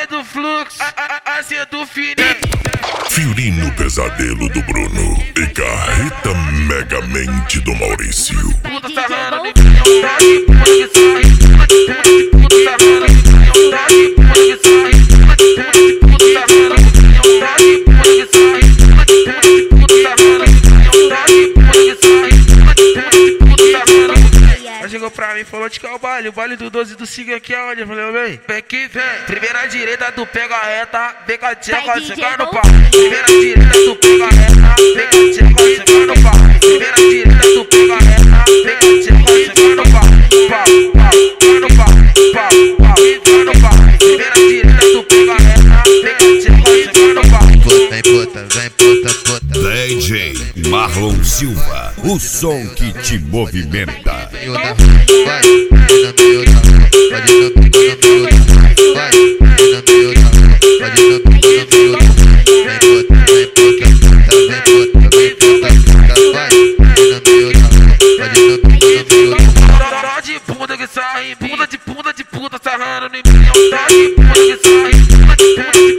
do fluxo, assim é do fininho. Fiorino Pesadelo do Bruno e Carreta Megamente do Maurício. Puta sarrando em mim, tá de puta que sai. Puta sarrando em mim, tá de puta que sai. Puta sarrando em mim, tá de puta que sai. Puta sarrando em mim, tá de puta que sai. Puta sarrando em mim. Ela chegou pra mim e falou de que é o baile do 12 do Siga aqui é onde? Eu falei, vem, vem aqui, vem. Primeira direita, tu pega a reta, vem com a tcheca, chega no pau. Primeira direita, tu pega a reta, vem com a tcheca, chega no pau. Primeira direita, tu pega a reta, vem com a tcheca, chega no pau. Pau, pau, no pau, pau, pau, no pau. Primeira direita, tu pega a reta, vem com a tcheca, chega no pau. Vem puta. DJ Marlon Silva, o som que te movimenta. Tá de bunda que sai, bunda de puta sarrando em mim. Tá de bunda que sai, bunda de puta